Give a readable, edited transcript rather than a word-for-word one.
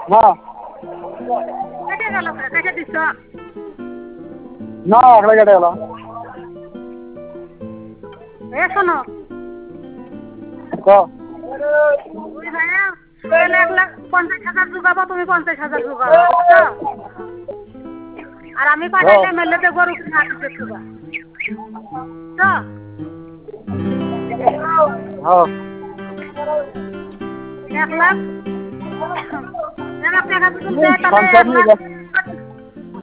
না কেটে গেল কেটে দিছ না আগলা কেটে গেল এ শোনো ক ওই ভাইয়া সোহেল 1,50,000 জোগাবো তুমি 50,000 জোগাবো বুঝছো আর আমি পাঠাইলে মেলেতে গরু কিনা দিতে তুবা বুঝছো হ্যাঁ 1 লাখ টাকা যদি দেয় তাহলে 1 লাখ